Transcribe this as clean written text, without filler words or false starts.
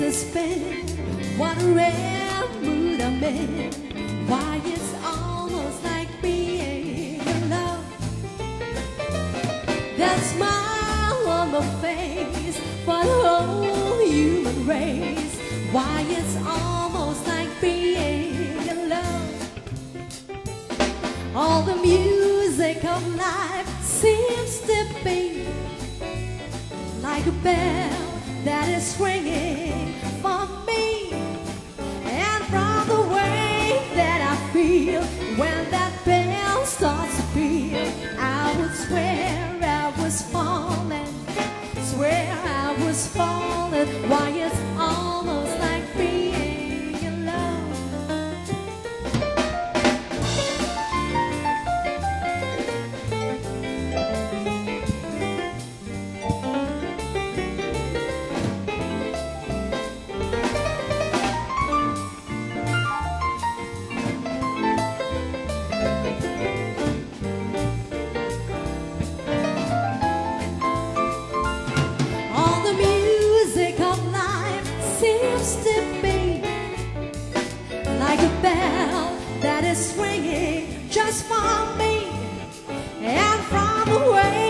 spin. What a rare mood I'm in. Why, it's almost like being in love. That smile on my face for the whole human race. Why, it's almost like being in love. All the music of life seems to be like a bell that is ringing for me. And from the way that I feel when that bell starts to peal, I would swear I was falling, swear I was falling. Why, it's almost like being in love. Seems to be like a bell that is ringing just for me. And from the way